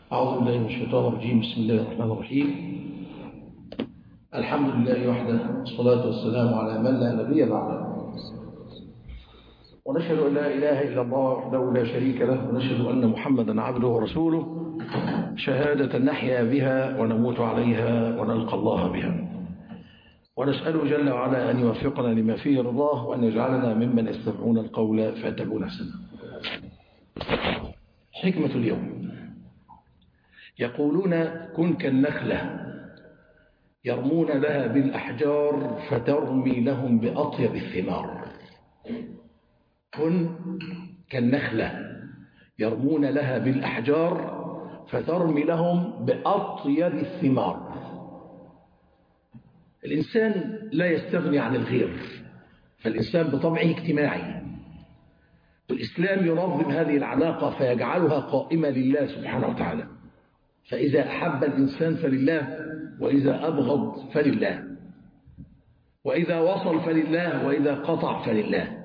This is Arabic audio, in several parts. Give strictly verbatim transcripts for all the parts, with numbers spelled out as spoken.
أعوذ بالله من الشيطان الرجيم. بسم الله الرحمن الرحيم. الحمد لله وحده، والصلاة والسلام على من لا نبي بعده، ونشهد أن لا إله إلا الله وحده لا شريك له، ونشهد أن محمدا عبده ورسوله شهادة نحيا بها ونموت عليها ونلقى الله بها، ونسأله جل وعلا أن يوفقنا لما فيه رضاه، وأن يجعلنا ممن يستمعون القول فيتبعون أحسنه. حكمة اليوم: يقولون كن كالنخلة يرمون لها بالأحجار فترمي لهم بأطيب الثمار. كن كالنخلة يرمون لها بالأحجار فترمي لهم بأطيب الثمار. الإنسان لا يستغني عن الغير، فالإنسان بطبعه اجتماعي، والإسلام ينظم هذه العلاقة فيجعلها قائمة لله سبحانه وتعالى. فإذا أحب الإنسان فلله، وإذا أبغض فلله، وإذا وصل فلله، وإذا قطع فلله.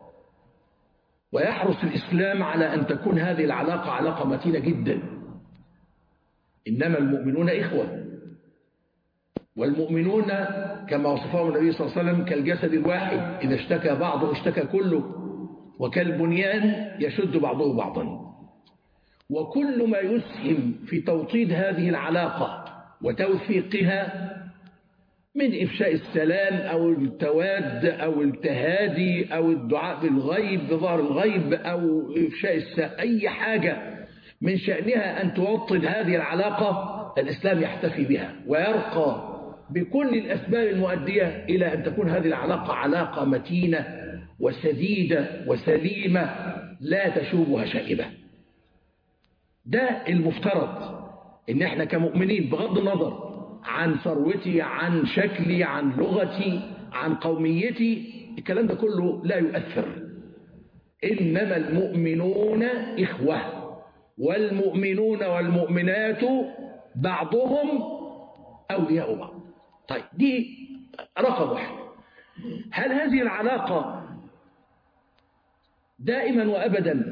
ويحرص الإسلام على أن تكون هذه العلاقة علاقة متينة جدا. إنما المؤمنون إخوة، والمؤمنون كما وصفهم النبي صلى الله عليه وسلم كالجسد الواحد، إذا اشتكى بعضه اشتكى كله، وكالبنيان يشد بعضه بعضا. وكل ما يسهم في توطيد هذه العلاقة وتوثيقها من إفشاء السلام أو التواد أو التهادي أو الدعاء بالغيب بظهر الغيب أو إفشاء السلام، أي حاجة من شأنها أن توطد هذه العلاقة، الإسلام يحتفي بها ويرقى بكل الأسباب المؤدية إلى أن تكون هذه العلاقة علاقة متينة وسديدة وسليمة لا تشوبها شائبة. ده المفترض، إن احنا كمؤمنين بغض النظر عن ثروتي، عن شكلي، عن لغتي، عن قوميتي، الكلام ده كله لا يؤثر. إنما المؤمنون إخوة، والمؤمنون والمؤمنات بعضهم أولياء بعض. طيب، دي رقم واحد. هل هذه العلاقة دائما وأبدا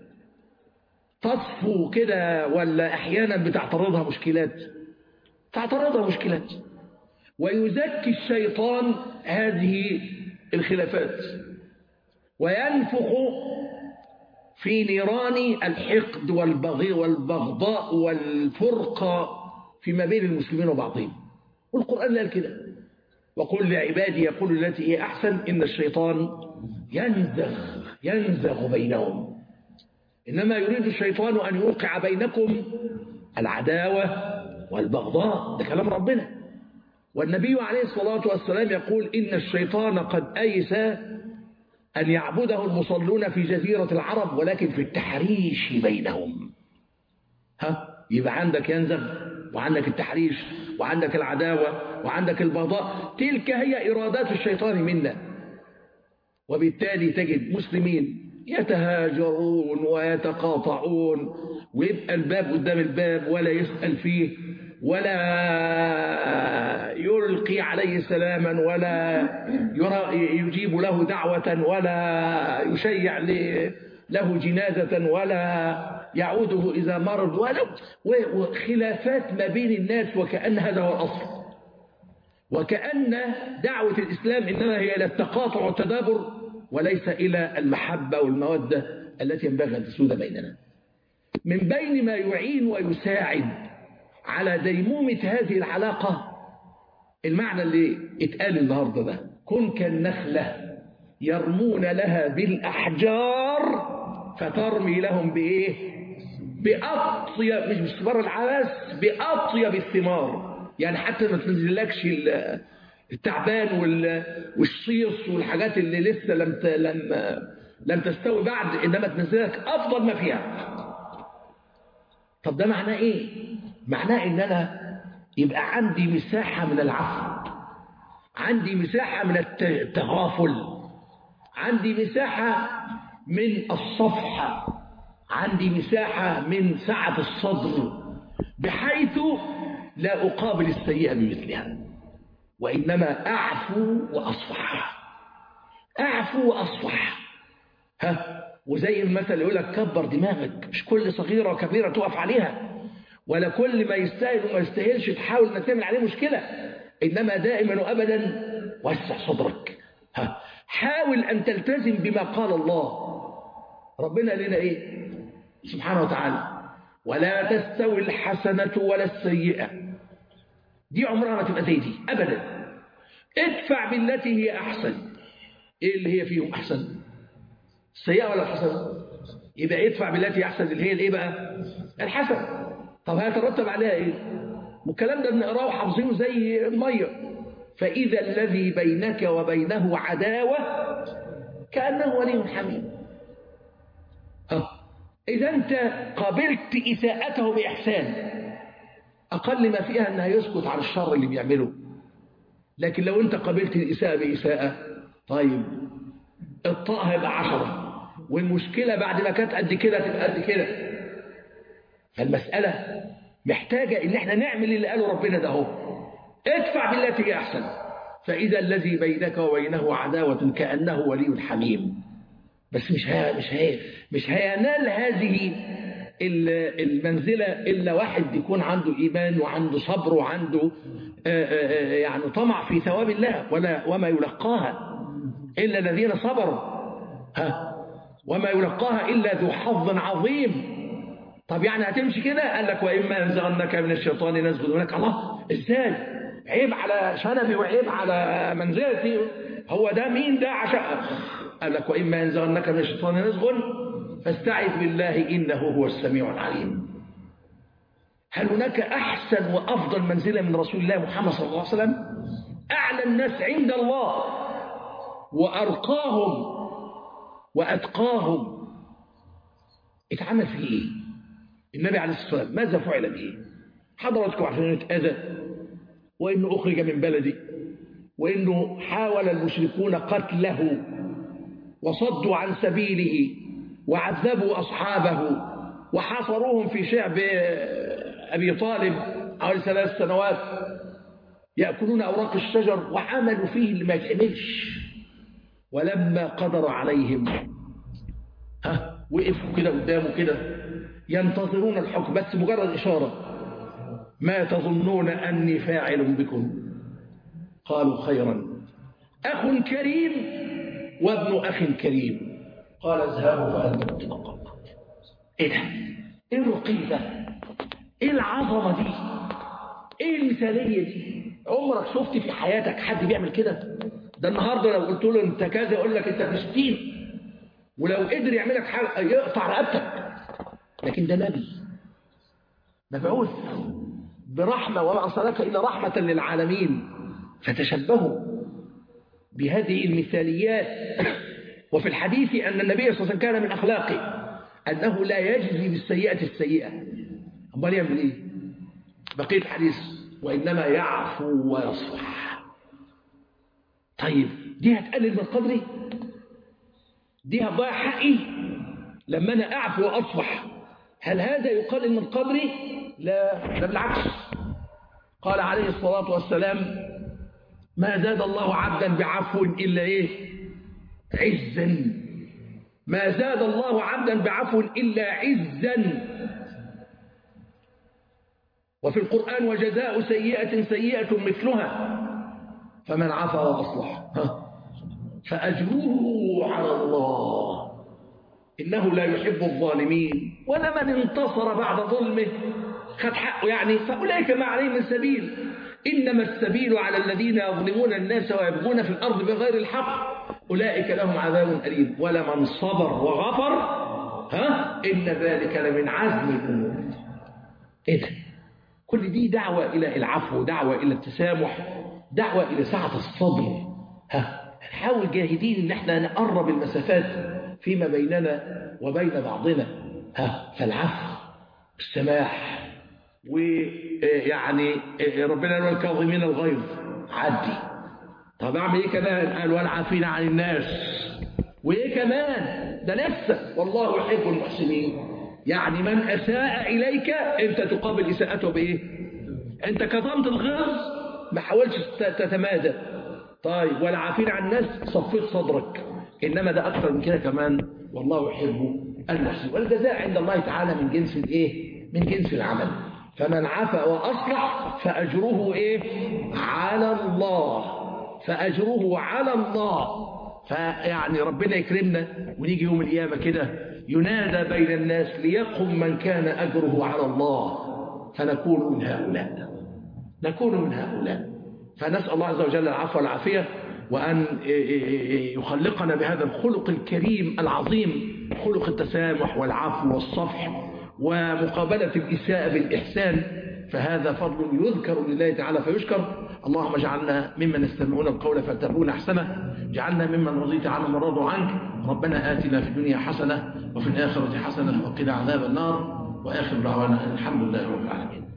تصفو كده، ولا أحيانا بتعترضها مشكلات؟ تعترضها مشكلات، ويزكي الشيطان هذه الخلافات وينفخ في نيران الحقد والبغي والبغضاء والفرقة فيما بين المسلمين وبعضهم. والقرآن قال كده: وقل لعبادي يقول التي هي أحسن إن الشيطان ينزغ ينزغ بينهم إنما يريد الشيطان أن يوقع بينكم العداوة والبغضاء. ده كلام ربنا. والنبي عليه الصلاة والسلام يقول: إن الشيطان قد أيس أن يعبده المصلون في جزيرة العرب، ولكن في التحريش بينهم. ها، يبقى عندك ينزغ، وعندك التحريش، وعندك العداوة، وعندك البغضاء. تلك هي إرادات الشيطان منا. وبالتالي تجد مسلمين يتهاجرون ويتقاطعون، ويبقى الباب قدام الباب ولا يسأل فيه، ولا يلقي عليه سلاما، ولا يجيب له دعوة، ولا يشيع له جنازة، ولا يعوده إذا مرض، ولا وخلافات ما بين الناس، وكأن هذا هو الأصل، وكأن دعوة الإسلام إنما هي إلى التقاطع والتدابر، وليس إلى المحبة والمودة التي ينبغي أن تسود بيننا. من بين ما يعين ويساعد على ديمومة هذه العلاقة المعنى اللي اتقال النهارده ده: كن كالنخلة يرمون لها بالأحجار فترمي لهم بإيه؟ بأطيب، مش باستمرار العبث، بأطيب الثمار. يعني حتى ما تنزلكش التعبان والشيص والحاجات اللي لسه لم لم لم تستوي بعد، انما تنزلك افضل ما فيها. طب ده معناه ايه؟ معناه ان انا يبقى عندي مساحه من العفو، عندي مساحه من التغافل، عندي مساحه من الصفحه، عندي مساحه من سعه الصدر، بحيث لا أقابل السيئة بمثلها، وإنما أعفو وأصفح. أعفو وأصفح. ها، وزي المثل يقول لك: كبر دماغك، مش كل صغيرة وكبيرة تقف عليها. ولا كل ما يستاهل وما يستاهلش تحاول انك تعمل عليه مشكلة، إنما دائما وأبدا وسع صدرك. ها حاول أن تلتزم بما قال الله. ربنا لنا إيه سبحانه وتعالى؟ ولا تستوي الحسنة ولا السيئة. دي عمرها ما تبقى زي دي أبدا. ادفع بالتي هي أحسن. إيه اللي هي فيهم أحسن؟ السيئة ولا الحسنة؟ يبقى ادفع بالتي هي أحسن اللي هي الإيه بقى؟ الحسنة. طب هيترتب عليها إيه؟ والكلام ده بنقراه وحافظينه زي المية. فإذا الذي بينك وبينه عداوة كأنه ولي حميم. إذا أنت قابلت إساءته بإحسان، أقل ما فيها أنها يسكت عن الشر اللي بيعمله. لكن لو أنت قابلت الإساءة بإساءة، طيب الطاء هيبقى عشرة، والمشكلة بعد ما كانت قد كده تبقى قد كده. فالمسألة محتاجة إن احنا نعمل اللي قاله ربنا ده هو. ادفع بالتي هي أحسن فإذا الذي بينك وبينه عداوة كأنه ولي حميم. بس مش هي مش هي مش هينال هذه المنزلة إلا واحد يكون عنده إيمان وعنده صبر وعنده يعني طمع في ثواب الله. ولا وما يلقاها إلا الذين صبروا، ها وما يلقاها إلا ذو حظ عظيم. طب يعني هتمشي كده؟ قال لك وإما ينزغنك من الشيطان نزغ. يقول لك الله إزاي؟ عيب على شنبي وعيب على منزلتي، هو ده مين ده عشان؟ قال لك وإما ينزغنك من الشيطان نزغ فاستعذ بالله إنه هو السميع العليم. هل هناك أحسن وأفضل منزلة من رسول الله محمد صلى الله عليه وسلم؟ أعلى الناس عند الله وأرقاهم وأتقاهم. اتعمل فيه إيه؟ النبي عليه الصلاة والسلام ماذا فعل به؟ حضراتكم عارفين انه اتأذى، وإنه أخرج من بلده، وإنه حاول المشركون قتله وصدوا عن سبيله وعذبوا أصحابه وحاصروهم في شعب أبي طالب حوالي ثلاث سنوات يأكلون أوراق الشجر وعملوا فيه اللي ما يتعملش. ولما قدر عليهم ها وقفوا كده قدامه كده ينتظرون الحكم، بس مجرد إشارة: ما تظنون أني فاعل بكم؟ قالوا خيرا، أخ كريم وابن أخ كريم. قال اذهبوا فأنتم طلقاء. إيه ده؟ إيه الرقي ده؟ إيه العظمة دي؟ إيه المثالية دي؟ عمرك شفت في حياتك حد بيعمل كده؟ ده النهارده لو قلت له أنت كذا يقول لك أنت مسكين، ولو قدر يعمل لك حلقة يقطع رقبتك. لكن ده نبي مبعوث برحمة وما أرسلك إلا رحمة للعالمين. فتشبهوا بهذه المثاليات. وفي الحديث أن النبي صلى الله عليه وسلم كان من أخلاقه أنه لا يجزي بالسيئة السيئة. أمال يعمل إيه؟ بقية الحديث: وإنما يعفو ويصفح. طيب دي هتقلل من قدري؟ دي هتضيع حقي لما أنا أعفو وأصفح؟ هل هذا يقلل من قدري؟ لا، ده بالعكس. قال عليه الصلاة والسلام: ما زاد الله عبدا بعفو إلا إيه؟ عزا. ما زاد الله عبدا بعفو إلا عزا. وفي القرآن: وجزاء سيئة سيئة مثلها فمن عفا وأصلح فأجره على الله إنه لا يحب الظالمين. ولمن انتصر بعد ظلمه خد حقه يعني، فأولئك ما عليهم من سبيل. إنما السبيل على الذين يظلمون الناس ويبغون في الأرض بغير الحق أولئك لهم عذاب أليم. ولمن صبر وغفر ها إن ذلك لمن عزم الأمور. إيه ده؟ كل دي دعوة إلى العفو، دعوة إلى التسامح، دعوة إلى سعة الصدر. ها نحاول جاهدين إن احنا نقرب المسافات فيما بيننا وبين بعضنا. ها فالعفو السماح. ويعني ربنا قال: الكاظمين الغيظ. عدي. طب اعمل ايه كمان؟ قال: والعافين عن الناس. وايه كمان؟ ده لسه والله يحب المحسنين. يعني من اساء اليك انت تقابل اساءته بايه؟ انت كظمت الغيظ، ما حاولتش تتمادى. طيب والعافين عن الناس، صفيت صدرك. انما ده اكثر من كده كمان، والله يحب المحسنين. والجزاء عند الله تعالى من جنس الايه؟ من جنس العمل. فمن عفا وأصلح فأجره إيه؟ على الله، فأجره على الله. فيعني ربنا يكرمنا ونيجي يوم القيامة كده ينادى بين الناس ليقم من كان أجره على الله، فنكون من هؤلاء، نكون من هؤلاء. فنسأل الله عز وجل العفو والعافية، وأن يخلقنا بهذا الخلق الكريم العظيم، خلق التسامح والعفو والصفح ومقابلة الإساءة بالإحسان، فهذا فضل يذكر لله تعالى فيشكر. اللهم اجعلنا ممن يستمعون القول فيتبعون أحسنه، اجعلنا ممن رضيت عنهم ورضوا عنك. ربنا آتنا في الدنيا حسنة وفي الآخرة حسنة وقنا عذاب النار، وآخر دعوانا الحمد لله رب العالمين.